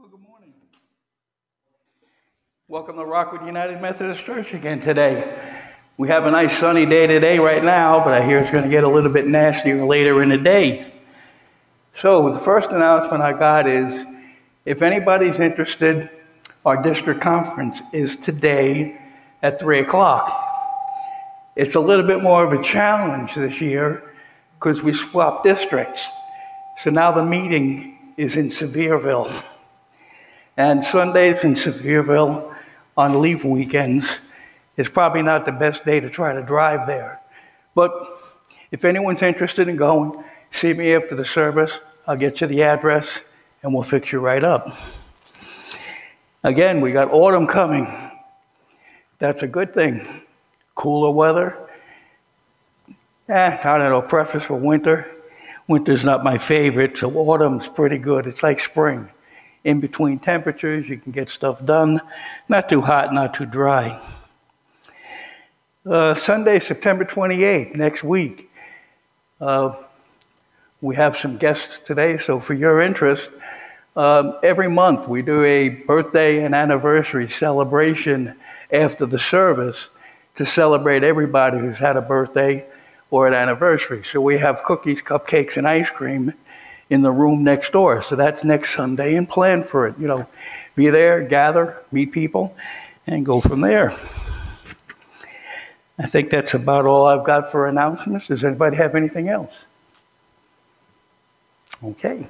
Well, good morning. Welcome to Rockwood United Methodist Church again today. We have a nice sunny day today right now, but I hear it's going to get a little bit nastier later in the day. So the first announcement I got is, if anybody's interested, our district conference is today at 3 o'clock. It's a little bit more of a challenge this year because we swapped districts. So now the meeting is in Sevierville. And Sundays in Sevierville on leave weekends is probably not the best day to try to drive there. But if anyone's interested in going, see me after the service. I'll get you the address and we'll fix you right up. Again, we got autumn coming. That's a good thing. Cooler weather. I don't know, preface for winter. Winter's not my favorite, so autumn's pretty good. It's like spring. In between temperatures, you can get stuff done. Not too hot, not too dry. Sunday, September 28th, next week. We have some guests today, so for your interest, every month we do a birthday and anniversary celebration after the service to celebrate everybody who's had a birthday or an anniversary. So we have cookies, cupcakes, and ice cream in the room next door. So that's next Sunday, and plan for it. Be there, gather, meet people, and go from there. I think that's about all I've got for announcements. Does anybody have anything else? Okay.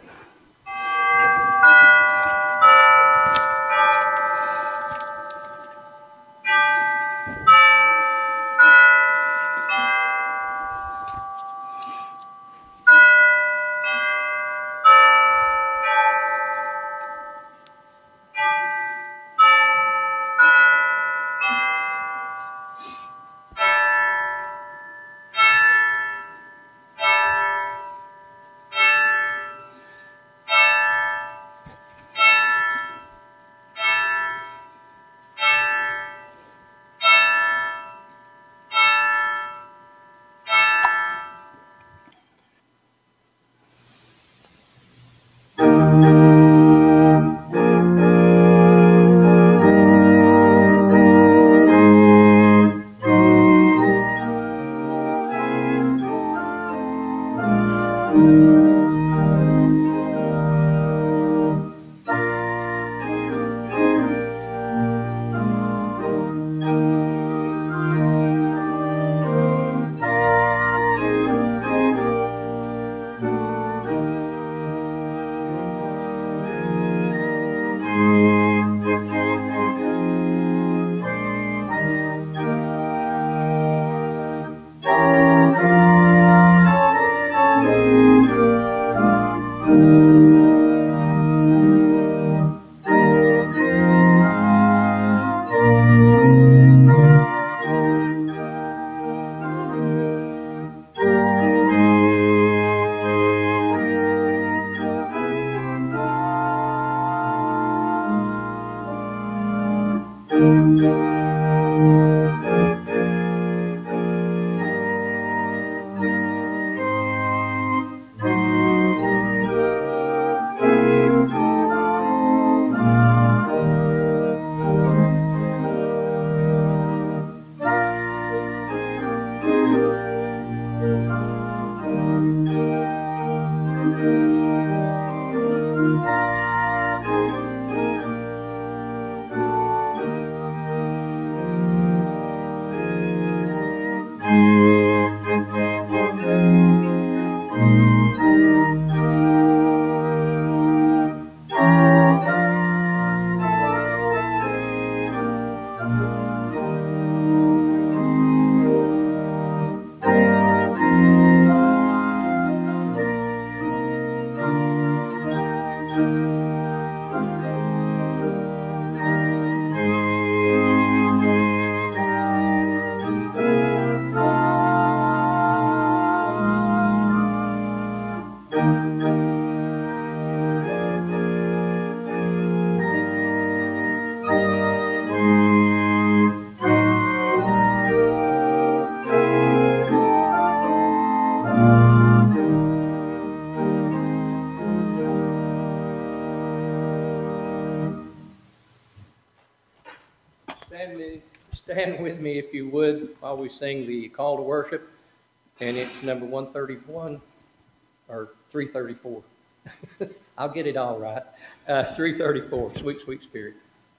Stand with me if you would while we sing the call to worship, and it's number 131 or 334. I'll get it all right. 334, Sweet, Sweet Spirit.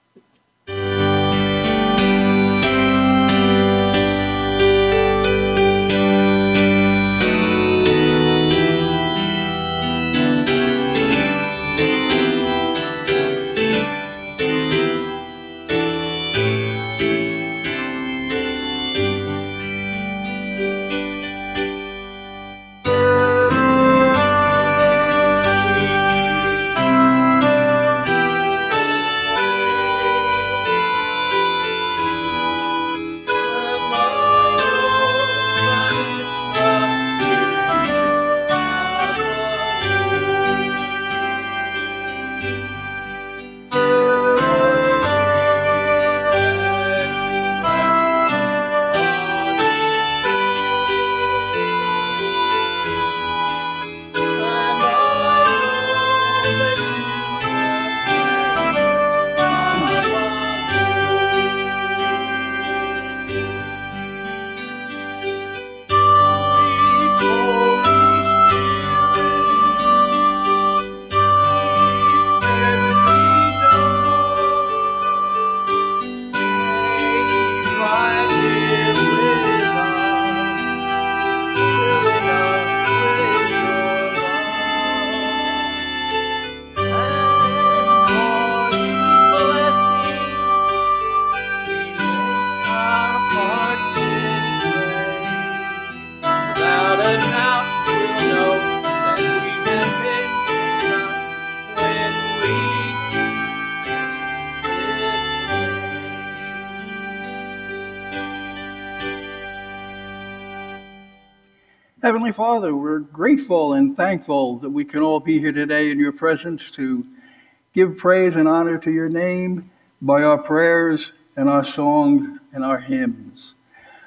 Heavenly Father, we're grateful and thankful that we can all be here today in your presence to give praise and honor to your name by our prayers and our songs and our hymns.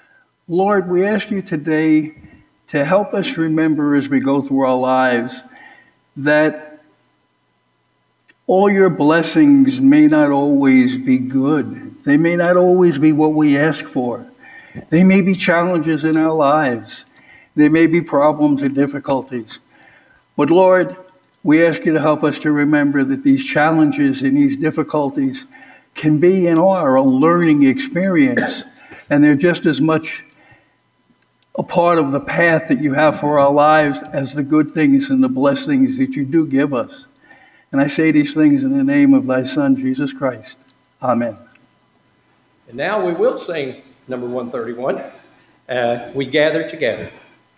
Lord, we ask you today to help us remember as we go through our lives that all your blessings may not always be good. They may not always be what we ask for. They may be challenges in our lives. There may be problems and difficulties. But Lord, we ask you to help us to remember that these challenges and these difficulties can be and are a learning experience. And they're just as much a part of the path that you have for our lives as the good things and the blessings that you do give us. And I say these things in the name of thy Son, Jesus Christ. Amen. And now we will sing number 131, We Gather Together.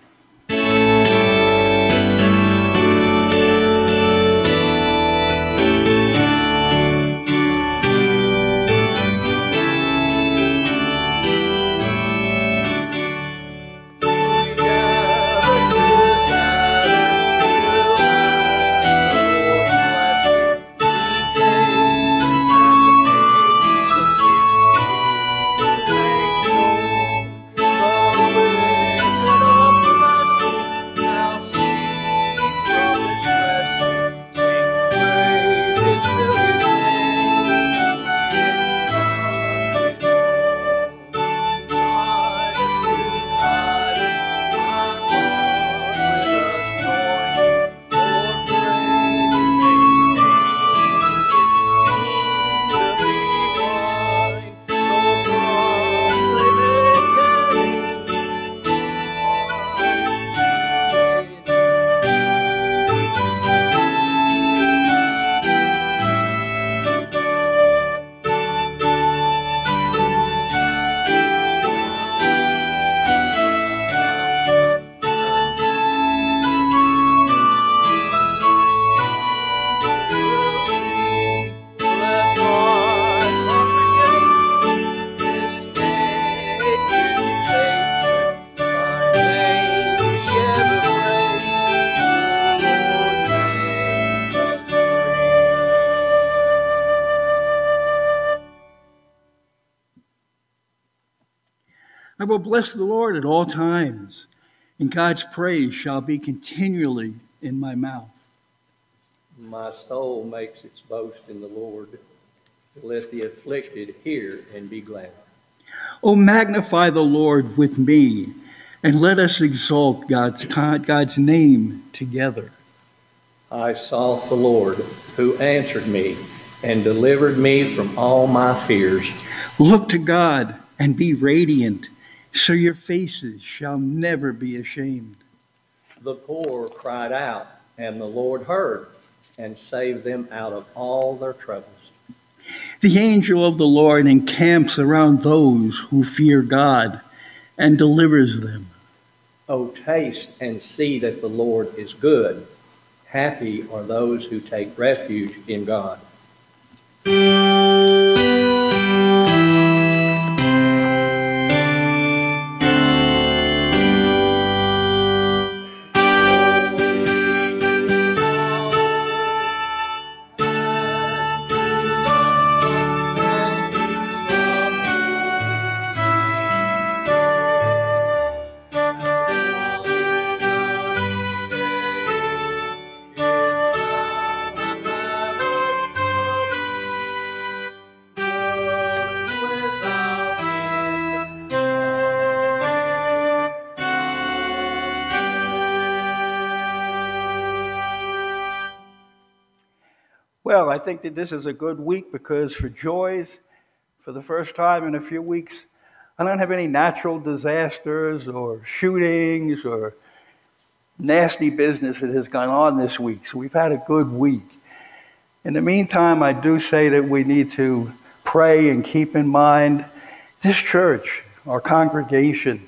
I will bless the Lord at all times, and God's praise shall be continually in my mouth. My soul makes its boast in the Lord. Let the afflicted hear and be glad. Oh, magnify the Lord with me, and let us exalt God's name together. I sought the Lord, who answered me and delivered me from all my fears. Look to God and be radiant, so your faces shall never be ashamed. The poor cried out, and the Lord heard and saved them out of all their troubles. The angel of the Lord encamps around those who fear God and delivers them. Oh, taste and see that the Lord is good. Happy are those who take refuge in God. Well, I think that this is a good week because for Joyce, for the first time in a few weeks, I don't have any natural disasters or shootings or nasty business that has gone on this week. So we've had a good week. In the meantime, I do say that we need to pray and keep in mind this church, our congregation.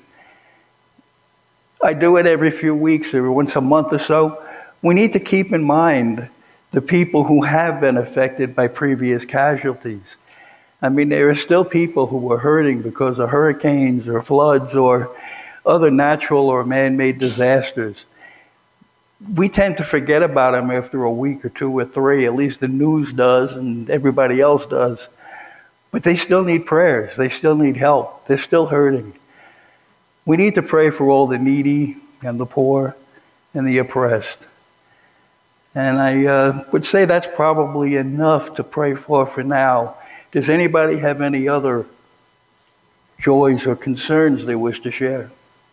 I do it every few weeks, every once a month or so. We need to keep in mind the people who have been affected by previous casualties. I mean, there are still people who are hurting because of hurricanes or floods or other natural or man-made disasters. We tend to forget about them after a week or two or three, at least the news does and everybody else does. But they still need prayers. They still need help. They're still hurting. We need to pray for all the needy and the poor and the oppressed. And I would say that's probably enough to pray for now. Does anybody have any other joys or concerns they wish to share?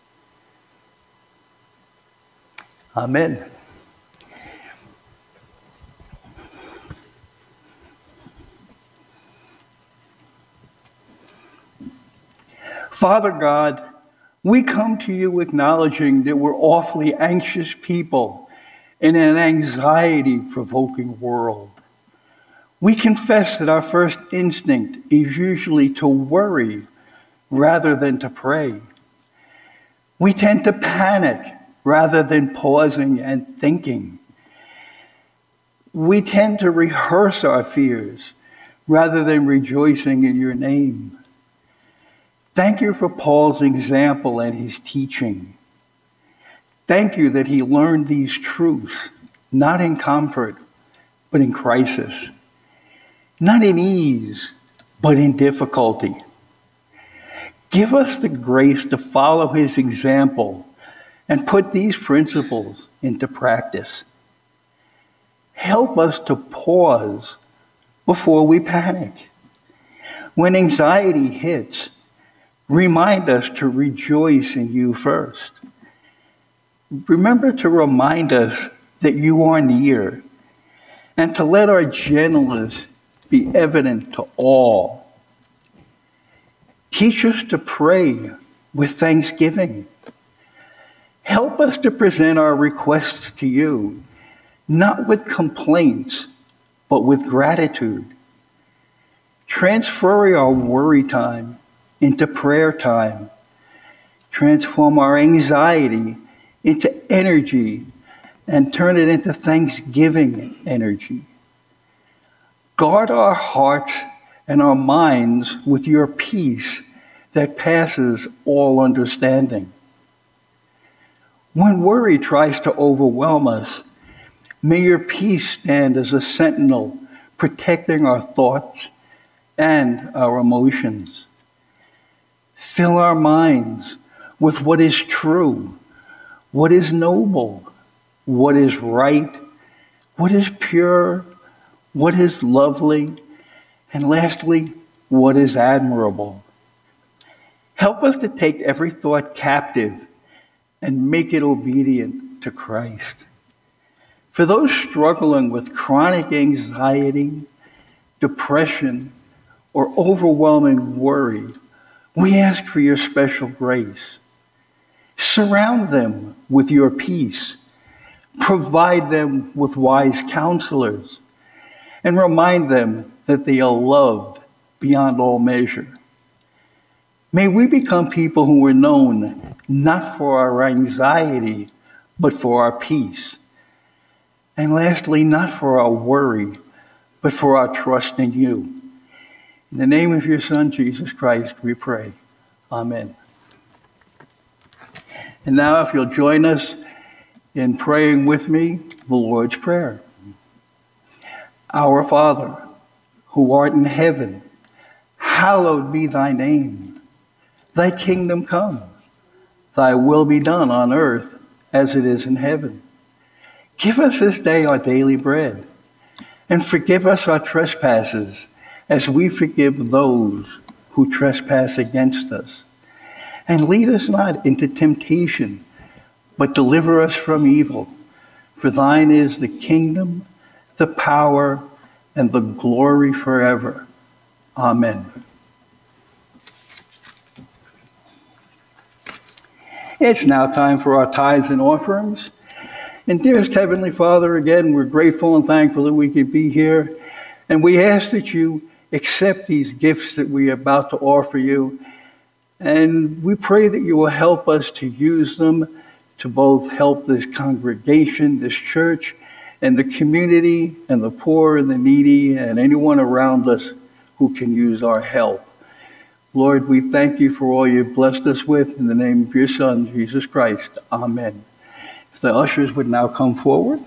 Amen. Father God, we come to you acknowledging that we're awfully anxious people in an anxiety-provoking world. We confess that our first instinct is usually to worry rather than to pray. We tend to panic rather than pausing and thinking. We tend to rehearse our fears rather than rejoicing in your name. Thank you for Paul's example and his teaching. Thank you that he learned these truths, not in comfort, but in crisis. Not in ease, but in difficulty. Give us the grace to follow his example and put these principles into practice. Help us to pause before we panic. When anxiety hits, remind us to rejoice in you first. Remember to remind us that you are near and to let our gentleness be evident to all. Teach us to pray with thanksgiving. Help us to present our requests to you, not with complaints, but with gratitude. Transfer our worry time into prayer time. Transform our anxiety into energy and turn it into thanksgiving energy. Guard our hearts and our minds with your peace that passes all understanding. When worry tries to overwhelm us, may your peace stand as a sentinel, protecting our thoughts and our emotions. Fill our minds with what is true, what is noble, what is right, what is pure, what is lovely, and lastly, what is admirable. Help us to take every thought captive and make it obedient to Christ. For those struggling with chronic anxiety, depression, or overwhelming worry, we ask for your special grace. Surround them with your peace. Provide them with wise counselors. And remind them that they are loved beyond all measure. May we become people who are known not for our anxiety, but for our peace. And lastly, not for our worry, but for our trust in you. In the name of your Son, Jesus Christ, we pray. Amen. And now, if you'll join us in praying with me the Lord's Prayer. Our Father, who art in heaven, hallowed be thy name. Thy kingdom come. Thy will be done on earth as it is in heaven. Give us this day our daily bread, and forgive us our trespasses, as we forgive those who trespass against us. And lead us not into temptation, but deliver us from evil. For thine is the kingdom, the power, and the glory forever. Amen. It's now time for our tithes and offerings. And dearest Heavenly Father, again, we're grateful and thankful that we could be here. And we ask that you accept these gifts that we are about to offer you. And we pray that you will help us to use them to both help this congregation, this church, and the community, and the poor and the needy, and anyone around us who can use our help. Lord, we thank you for all you've blessed us with. In the name of your Son, Jesus Christ. Amen. If the ushers would now come forward.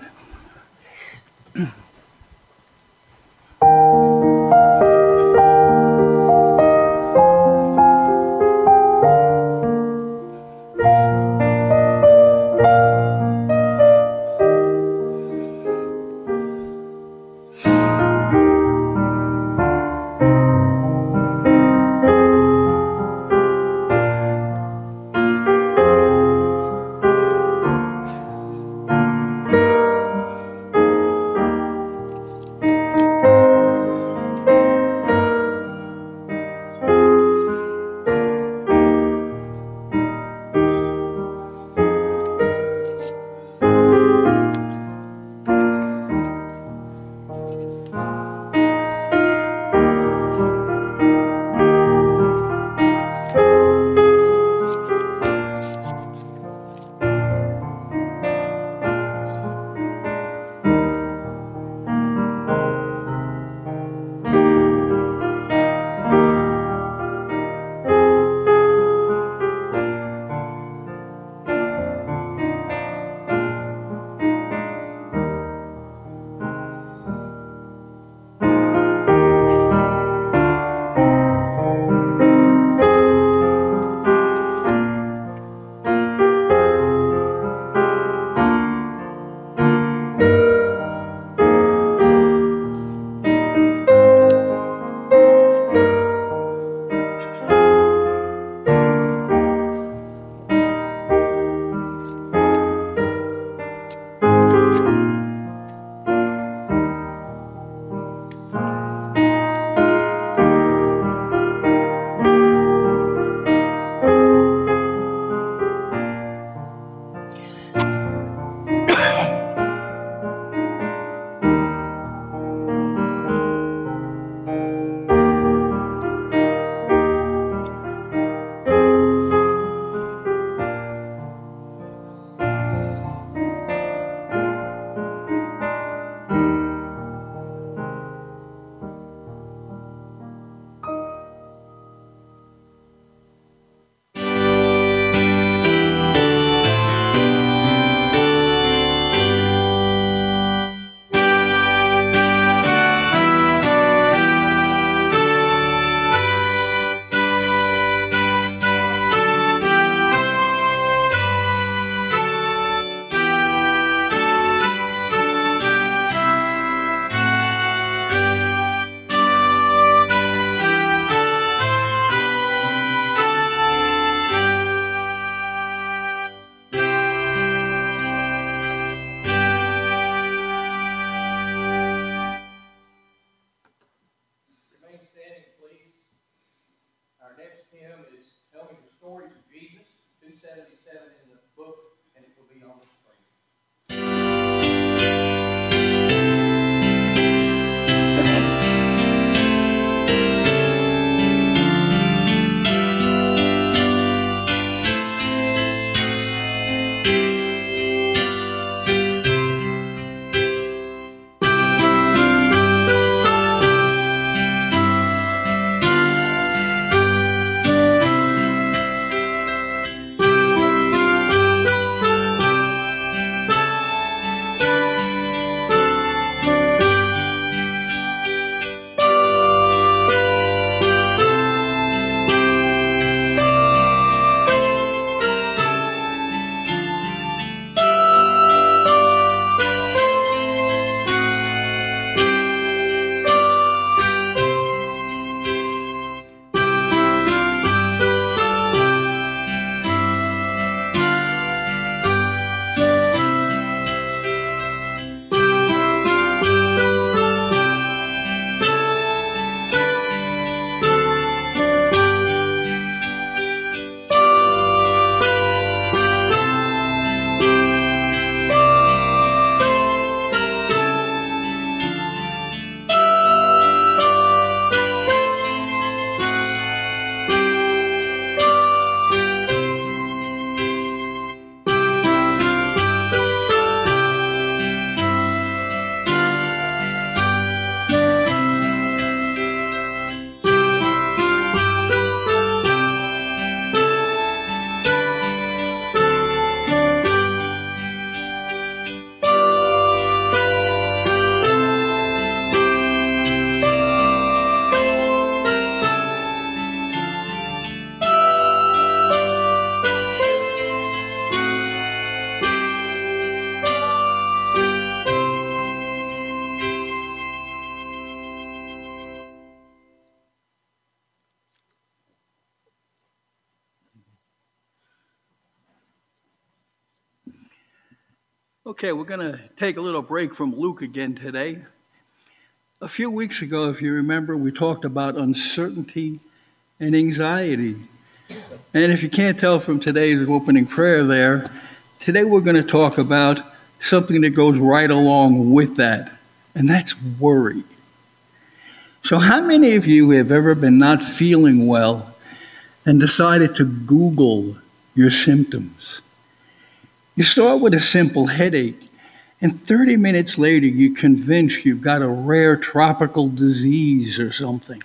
Okay, we're going to take a little break from Luke again today. A few weeks ago, if you remember, we talked about uncertainty and anxiety. And if you can't tell from today's opening prayer there, today we're going to talk about something that goes right along with that, and that's worry. So how many of you have ever been not feeling well and decided to Google your symptoms? You start with a simple headache, and 30 minutes later, you're convinced you've got a rare tropical disease or something.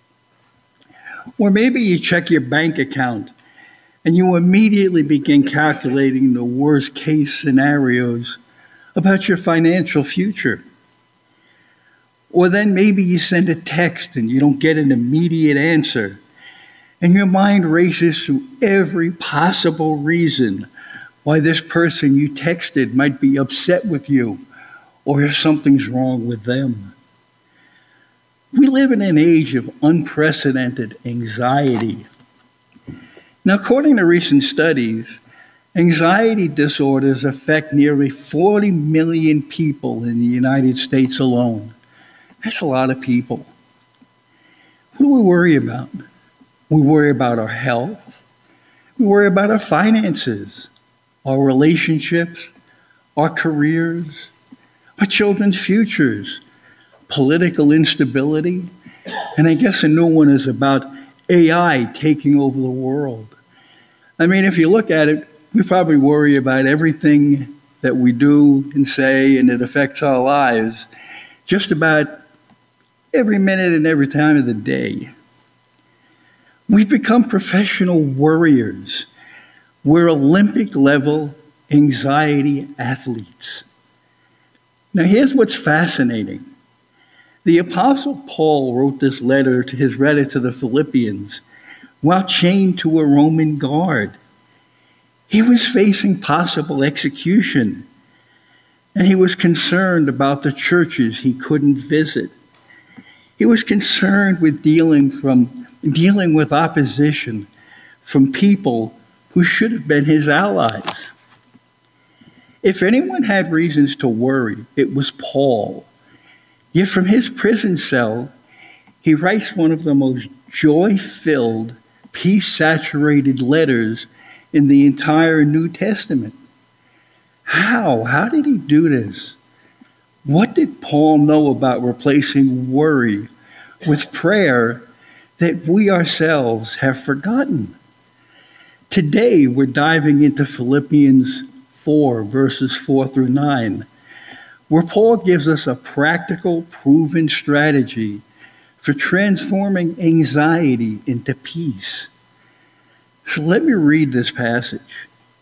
Or maybe you check your bank account, and you immediately begin calculating the worst case scenarios about your financial future. Or then maybe you send a text and you don't get an immediate answer, and your mind races through every possible reason why this person you texted might be upset with you, or if something's wrong with them. We live in an age of unprecedented anxiety. Now, according to recent studies, anxiety disorders affect nearly 40 million people in the United States alone. That's a lot of people. What do we worry about? We worry about our health. We worry about our finances, our relationships, our careers, our children's futures, political instability, and I guess a new one is about AI taking over the world. I mean, if you look at it, we probably worry about everything that we do and say, and it affects our lives just about every minute and every time of the day. We've become professional worriers. We're Olympic-level anxiety athletes. Now, here's what's fascinating. The Apostle Paul wrote this letter to the Philippians while chained to a Roman guard. He was facing possible execution, and he was concerned about the churches he couldn't visit. He was concerned with dealing with opposition from people who should have been his allies. If anyone had reasons to worry, it was Paul. Yet from his prison cell, he writes one of the most joy-filled, peace-saturated letters in the entire New Testament. How? How did he do this? What did Paul know about replacing worry with prayer that we ourselves have forgotten? Today, we're diving into Philippians 4, verses 4 through 9, where Paul gives us a practical, proven strategy for transforming anxiety into peace. So let me read this passage.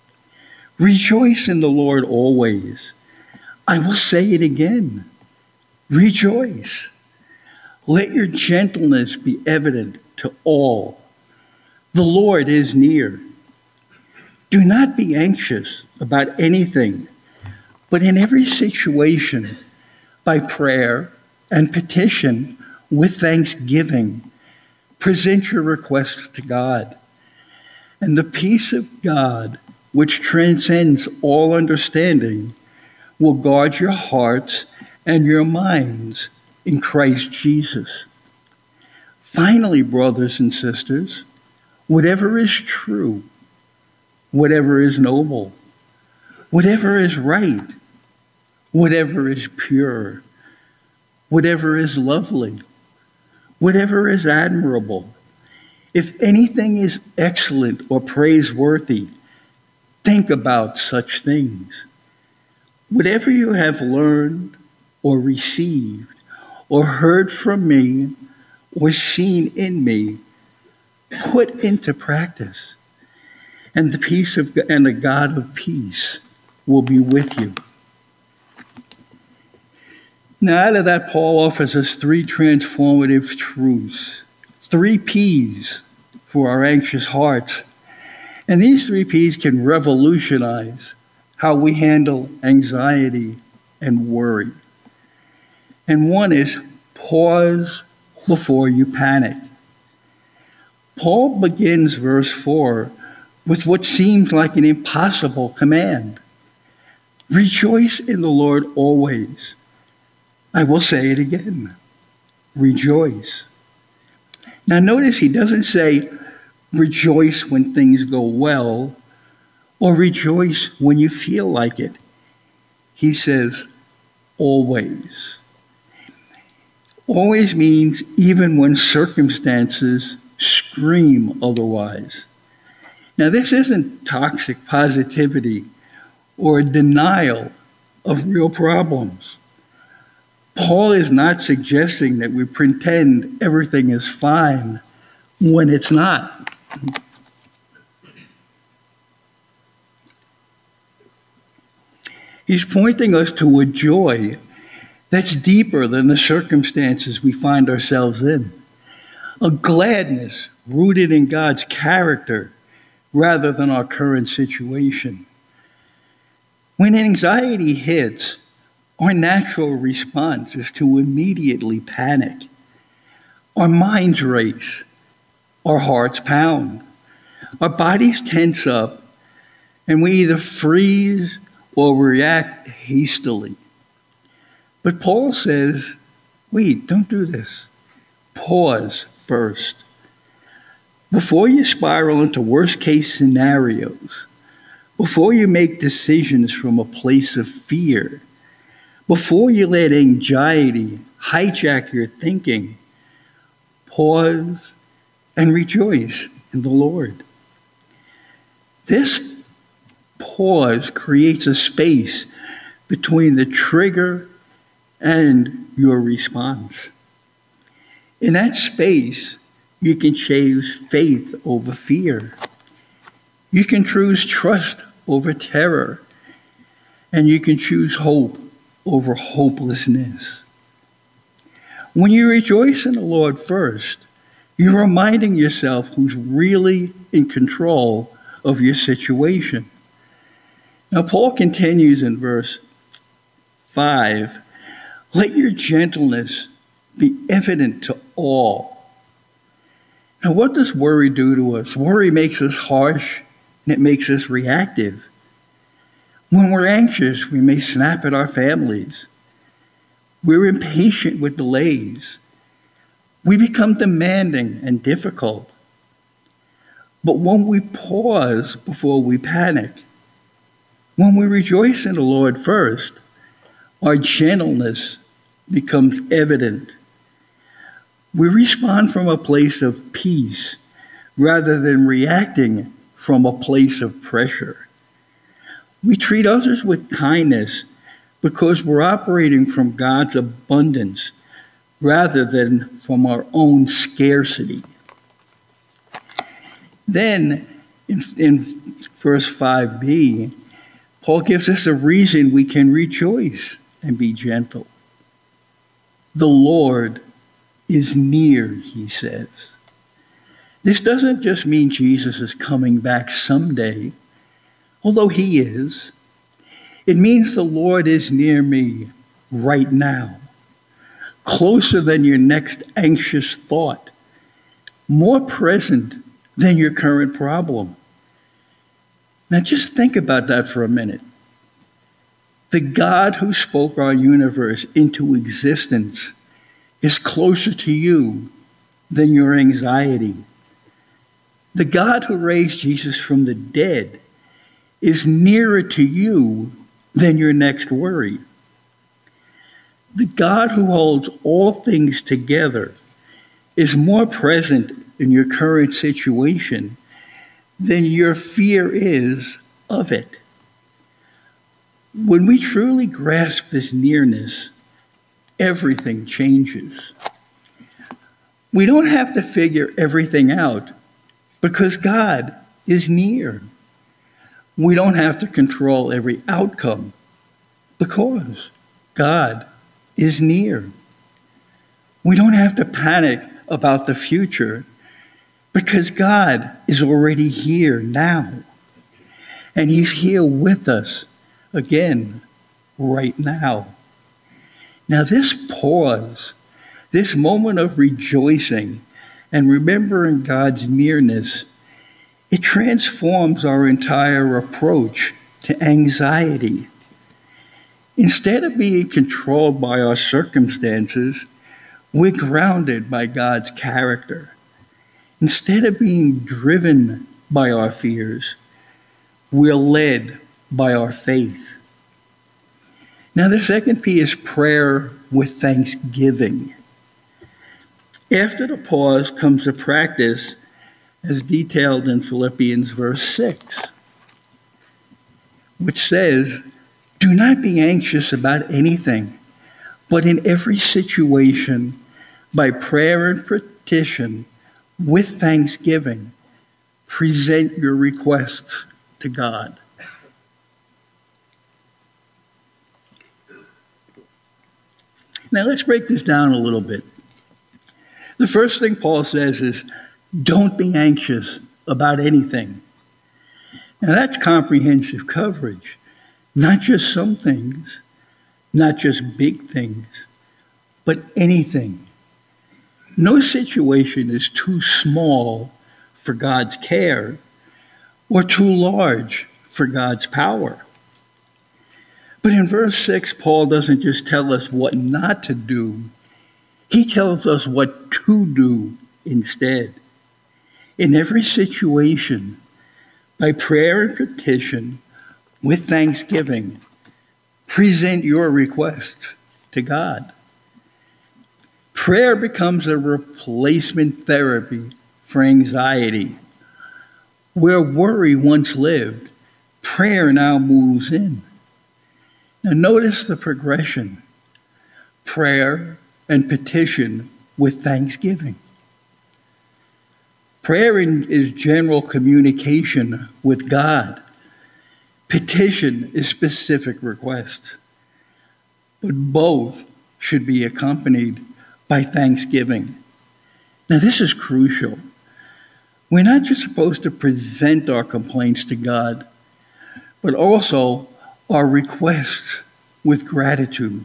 Rejoice in the Lord always. I will say it again. Rejoice. Let your gentleness be evident to all. The Lord is near. Do not be anxious about anything, but in every situation, by prayer and petition with thanksgiving, present your requests to God. And the peace of God, which transcends all understanding, will guard your hearts and your minds in Christ Jesus. Finally, brothers and sisters, whatever is true, whatever is noble, whatever is right, whatever is pure, whatever is lovely, whatever is admirable, if anything is excellent or praiseworthy, think about such things. Whatever you have learned or received or heard from me or seen in me, put into practice, and the God of peace will be with you. Now, out of that, Paul offers us three transformative truths, 3 P's for our anxious hearts. And these 3 P's can revolutionize how we handle anxiety and worry. And one is pause before you panic. Paul begins verse 4 with what seems like an impossible command. Rejoice in the Lord always. I will say it again. Rejoice. Now notice he doesn't say rejoice when things go well or rejoice when you feel like it. He says always. Always means even when circumstances scream otherwise. Now this isn't toxic positivity or a denial of real problems. Paul is not suggesting that we pretend everything is fine when it's not. He's pointing us to a joy that's deeper than the circumstances we find ourselves in. A gladness rooted in God's character rather than our current situation. When anxiety hits, our natural response is to immediately panic. Our minds race, our hearts pound, our bodies tense up, and we either freeze or react hastily. But Paul says, wait, don't do this. Pause first. Before you spiral into worst-case scenarios, before you make decisions from a place of fear, before you let anxiety hijack your thinking, pause and rejoice in the Lord. This pause creates a space between the trigger and your response. In that space, you can choose faith over fear. You can choose trust over terror. And you can choose hope over hopelessness. When you rejoice in the Lord first, you're reminding yourself who's really in control of your situation. Now, Paul continues in verse 5, let your gentleness be evident to all. Now, what does worry do to us? Worry makes us harsh, and it makes us reactive. When we're anxious, we may snap at our families. We're impatient with delays. We become demanding and difficult. But when we pause before we panic, when we rejoice in the Lord first, our gentleness becomes evident. We respond from a place of peace rather than reacting from a place of pressure. We treat others with kindness because we're operating from God's abundance rather than from our own scarcity. Then, in verse 5b, Paul gives us a reason we can rejoice and be gentle. The Lord is near, he says. This doesn't just mean Jesus is coming back someday, although he is. It means the Lord is near me right now, closer than your next anxious thought, more present than your current problem. Now just think about that for a minute. The God who spoke our universe into existence is closer to you than your anxiety. The God who raised Jesus from the dead is nearer to you than your next worry. The God who holds all things together is more present in your current situation than your fear is of it. When we truly grasp this nearness, everything changes. We don't have to figure everything out because God is near. We don't have to control every outcome because God is near. We don't have to panic about the future because God is already here now. And he's here with us again right now. Now this pause, this moment of rejoicing and remembering God's nearness, it transforms our entire approach to anxiety. Instead of being controlled by our circumstances, we're grounded by God's character. Instead of being driven by our fears, we're led by our faith. Now, the second P is prayer with thanksgiving. After the pause comes the practice as detailed in Philippians verse 6, which says, "Do not be anxious about anything, but in every situation, by prayer and petition, with thanksgiving, present your requests to God." Now let's break this down a little bit. The first thing Paul says is, don't be anxious about anything. Now that's comprehensive coverage. Not just some things, not just big things, but anything. No situation is too small for God's care or too large for God's power. But in verse 6, Paul doesn't just tell us what not to do. He tells us what to do instead. In every situation, by prayer and petition, with thanksgiving, present your requests to God. Prayer becomes a replacement therapy for anxiety. Where worry once lived, prayer now moves in. Now notice the progression. Prayer and petition with thanksgiving. Prayer is general communication with God. Petition is specific requests. But both should be accompanied by thanksgiving. Now this is crucial. We're not just supposed to present our complaints to God, but also our requests with gratitude.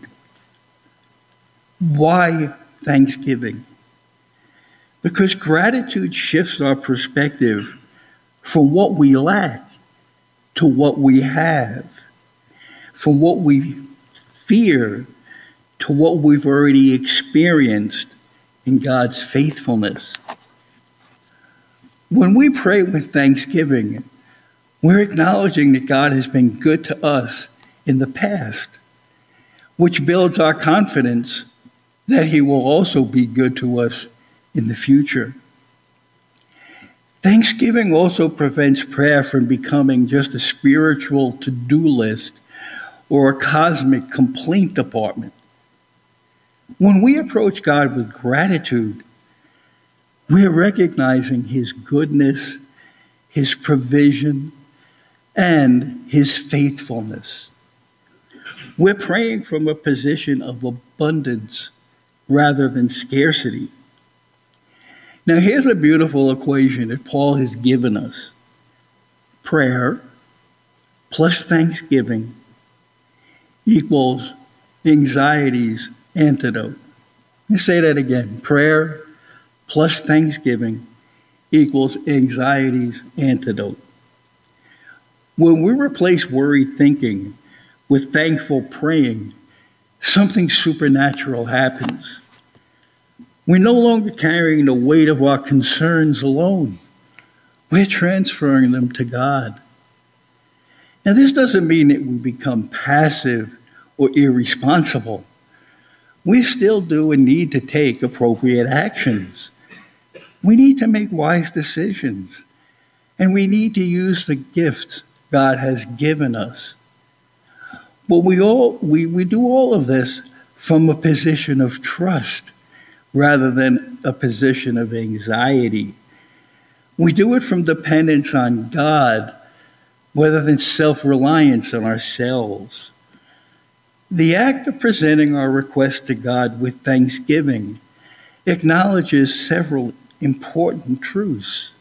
Why thanksgiving? Because gratitude shifts our perspective from what we lack to what we have, from what we fear to what we've already experienced in God's faithfulness. When we pray with thanksgiving, we're acknowledging that God has been good to us in the past, which builds our confidence that He will also be good to us in the future. Thanksgiving also prevents prayer from becoming just a spiritual to-do list or a cosmic complaint department. When we approach God with gratitude, we're recognizing His goodness, His provision, and His faithfulness. We're praying from a position of abundance rather than scarcity. Now, here's a beautiful equation that Paul has given us. Prayer plus thanksgiving equals anxiety's antidote. Let me say that again. Prayer plus thanksgiving equals anxiety's antidote. When we replace worried thinking with thankful praying, something supernatural happens. We're no longer carrying the weight of our concerns alone. We're transferring them to God. Now, this doesn't mean that we become passive or irresponsible. We still do and need to take appropriate actions. We need to make wise decisions. And we need to use the gifts God has given us. But we do all of this from a position of trust rather than a position of anxiety. We do it from dependence on God rather than self-reliance on ourselves. The act of presenting our request to God with thanksgiving acknowledges several important truths.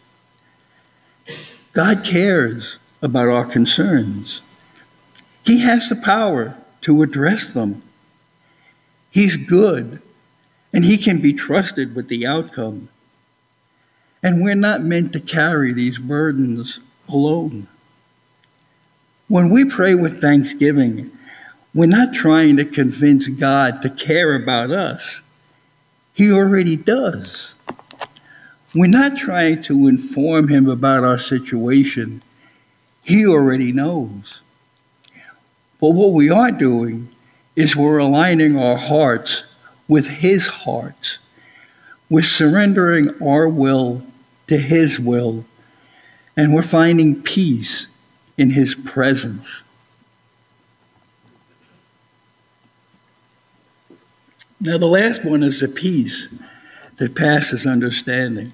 God cares about our concerns. He has the power to address them. He's good, and He can be trusted with the outcome. And we're not meant to carry these burdens alone. When we pray with thanksgiving, We're not trying to convince God to care about us. He already does. We're not trying to inform him about our situation. He already knows. But what we are doing is we're aligning our hearts with his hearts. We're surrendering our will to his will, and we're finding peace in his presence. Now, the last one is the peace that passes understanding.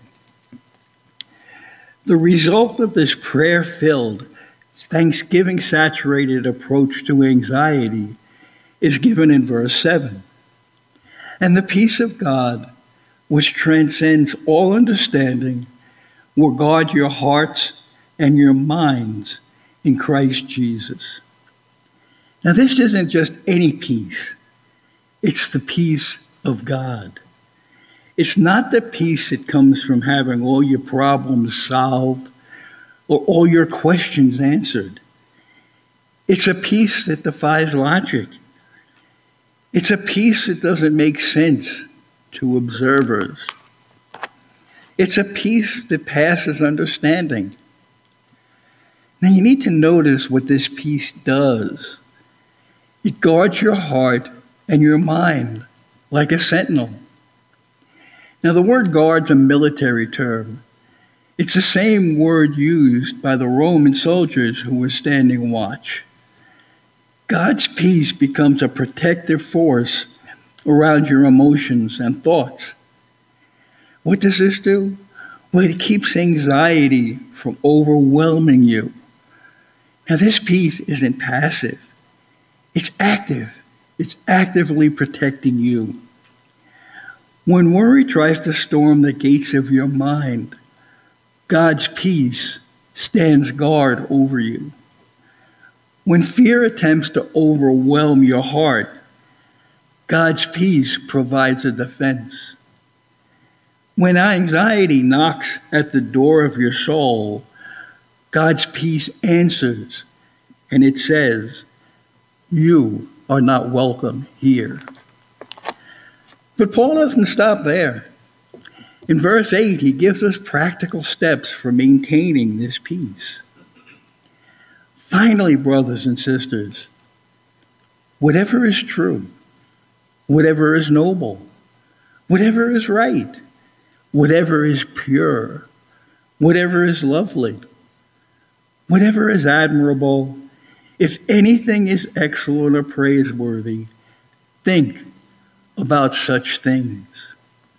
The result of this prayer-filled, thanksgiving-saturated approach to anxiety is given in verse 7. And the peace of God, which transcends all understanding, will guard your hearts and your minds in Christ Jesus. Now, this isn't just any peace. It's the peace of God. It's not the peace that comes from having all your problems solved or all your questions answered. It's a peace that defies logic. It's a peace that doesn't make sense to observers. It's a peace that passes understanding. Now you need to notice what this peace does. It guards your heart and your mind like a sentinel. Now the word guard's a military term. It's the same word used by the Roman soldiers who were standing watch. God's peace becomes a protective force around your emotions and thoughts. What does this do? Well, it keeps anxiety from overwhelming you. Now this peace isn't passive. It's active. It's actively protecting you. When worry tries to storm the gates of your mind, God's peace stands guard over you. When fear attempts to overwhelm your heart, God's peace provides a defense. When anxiety knocks at the door of your soul, God's peace answers, and it says, "You are not welcome here." But Paul doesn't stop there. In verse 8, he gives us practical steps for maintaining this peace. Finally, brothers and sisters, whatever is true, whatever is noble, whatever is right, whatever is pure, whatever is lovely, whatever is admirable, if anything is excellent or praiseworthy, think about such things.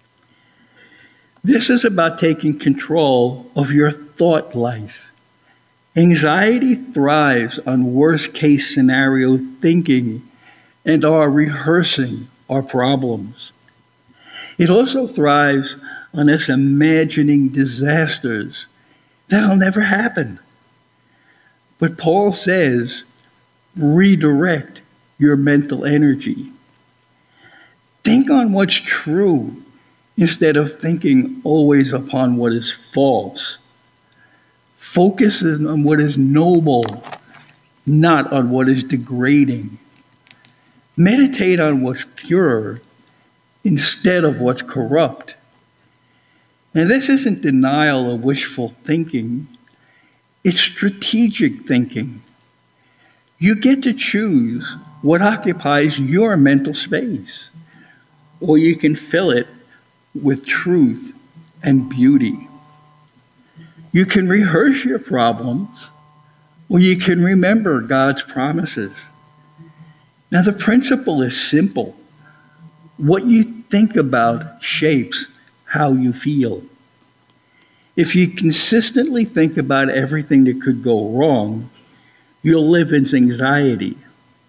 This is about taking control of your thought life. Anxiety thrives on worst-case scenario thinking and our rehearsing our problems. It also thrives on us imagining disasters that'll never happen. But Paul says, redirect your mental energy. Think on what's true instead of thinking always upon what is false. Focus on what is noble, not on what is degrading. Meditate on what's pure instead of what's corrupt. Now, this isn't denial of wishful thinking. It's strategic thinking. You get to choose what occupies your mental space, or you can fill it with truth and beauty. You can rehearse your problems, or you can remember God's promises. Now, the principle is simple. What you think about shapes how you feel. If you consistently think about everything that could go wrong, you'll live in anxiety.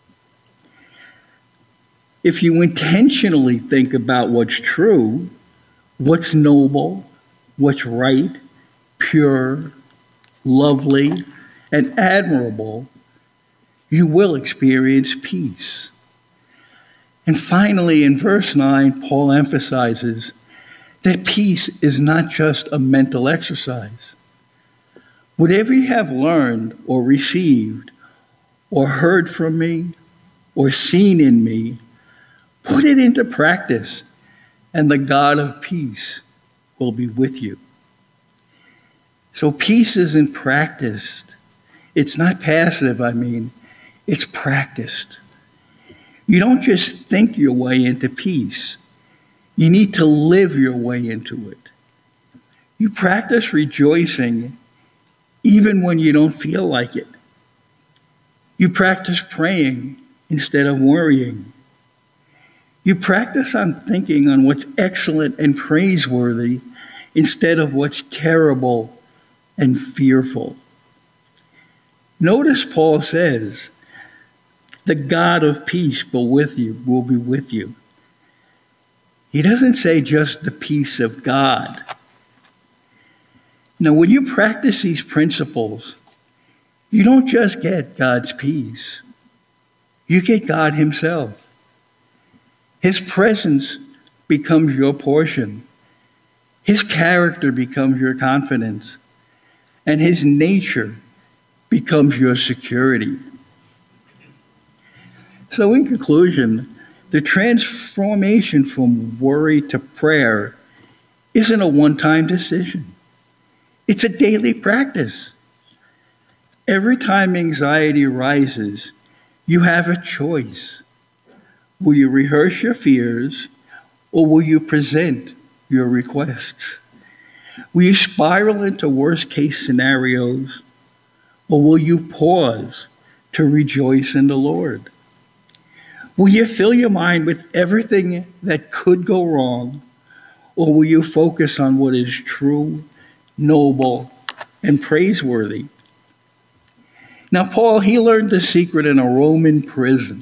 If you intentionally think about what's true, what's noble, what's right, pure, lovely, and admirable, you will experience peace. And finally, in verse 9, Paul emphasizes that peace is not just a mental exercise. Whatever you have learned or received or heard from me or seen in me, put it into practice, and the God of peace will be with you. So peace isn't practiced. It's not passive, it's practiced. You don't just think your way into peace. You need to live your way into it. You practice rejoicing even when you don't feel like it. You practice praying instead of worrying. You practice on thinking on what's excellent and praiseworthy instead of what's terrible and fearful. Notice Paul says, the God of peace will be with you. He doesn't say just the peace of God. Now, when you practice these principles, you don't just get God's peace. You get God himself. His presence becomes your portion. His character becomes your confidence. And his nature becomes your security. So in conclusion, the transformation from worry to prayer isn't a one-time decision. It's a daily practice. Every time anxiety rises, you have a choice. Will you rehearse your fears, or will you present your requests? Will you spiral into worst-case scenarios, or will you pause to rejoice in the Lord? Will you fill your mind with everything that could go wrong, or will you focus on what is true, noble, and praiseworthy? Now, Paul, he learned the secret in a Roman prison.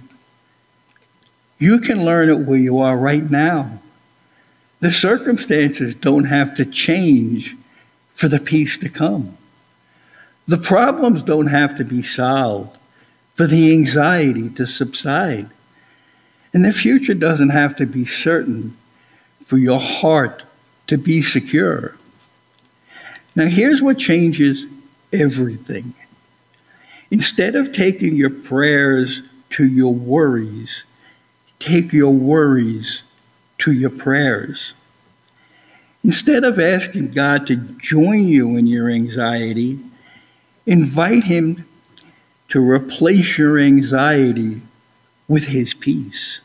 You can learn it where you are right now. The circumstances don't have to change for the peace to come. The problems don't have to be solved for the anxiety to subside. And the future doesn't have to be certain for your heart to be secure. Now, here's what changes everything. Instead of taking your prayers to your worries, take your worries to your prayers. Instead of asking God to join you in your anxiety, invite him to replace your anxiety with his peace.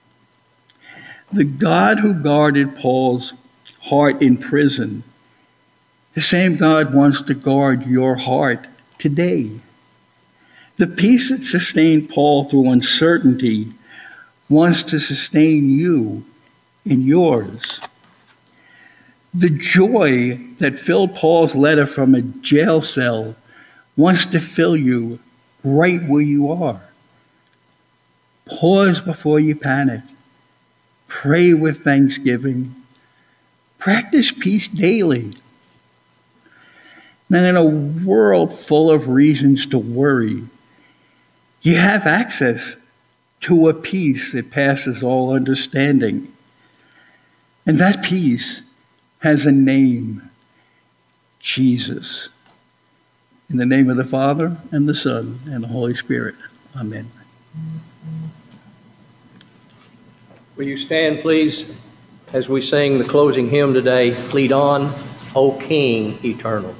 The God who guarded Paul's heart in prison, the same God wants to guard your heart today. The peace that sustained Paul through uncertainty wants to sustain you in yours. The joy that filled Paul's letter from a jail cell wants to fill you right where you are. Pause before you panic. Pray with thanksgiving. Practice peace daily. Now, in a world full of reasons to worry, you have access to a peace that passes all understanding. And that peace has a name, Jesus. In the name of the Father, and the Son, and the Holy Spirit. Amen. Will you stand, please, as we sing the closing hymn today, Lead On, O King Eternal.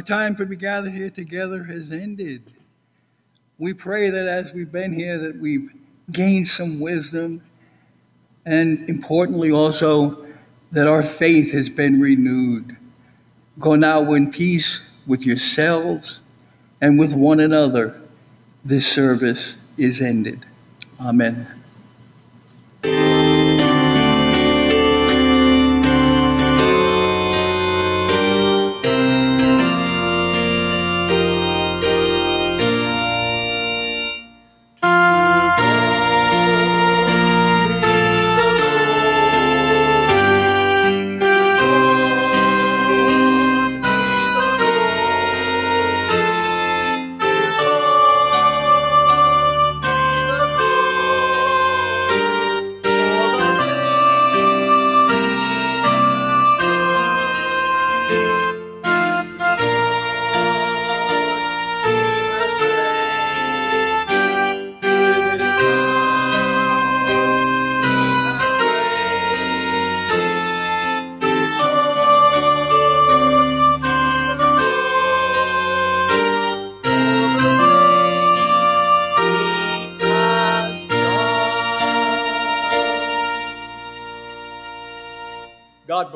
time to be gathered here together has ended. We pray that as we've been here, that we've gained some wisdom, and importantly also, that our faith has been renewed. Go now in peace with yourselves and with one another. This service is ended. Amen. God bless.